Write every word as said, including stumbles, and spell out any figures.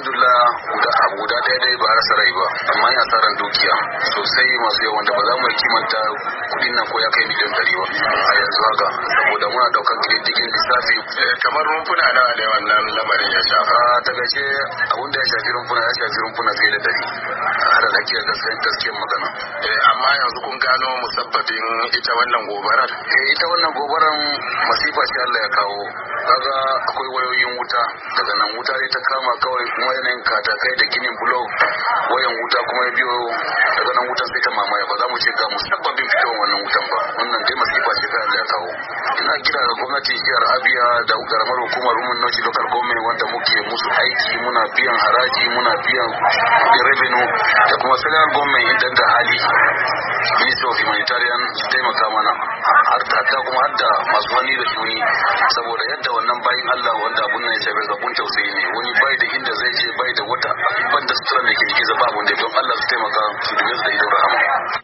alhamdulillah guda abu guda ɗaya dai ba rasa rai ba, amma yin asaran dukiya sosai masu yawan da ba za mu kimanta kudin nan ko ya kai miliyan ɗari ba a yanzu haka, saboda muna daukar kididdigin lissafi. Kamar rumfuna nawa ne wannan lamarin ya shafa? Ta gace abun da ya shafi rumfuna ya shafi rumfuna fiye da ɗari a da ake gaskiyar magana. Amma yanzu kun gano musabbabin ita wannan gobarar? Ita wannan gobarar masifa ce Allah ya kawo. Kaga akwai wayoyin wuta, daga nan wuta dai ta kama kawai, kuma yanayin katakai da ginin blok, wayan wuta kuma ya biyo, daga nan wutan sai ta mamaya. Ba za mu ce ga musabbabin fitowar wannan wutan ba, wannan dai masifa ce kai Allah ya kawo. Ina kira ga gwamnatin jihar Abia da karamar hukumar Rumun Noci Local Government wanda muke musu aiki, muna biyan haraji, muna biyan revenue, da kuma federal government idan da hali Ministry of Humanitarian su taimaka mana, hatta kuma har da masu wani da shuni, saboda yadda wannan bayin Allah wanda abun nan ya shafe zabun tausayi ne, wani bai da inda zai je, bai da wata ban da sutura da ke jiki zaba abun da don Allah su taimaka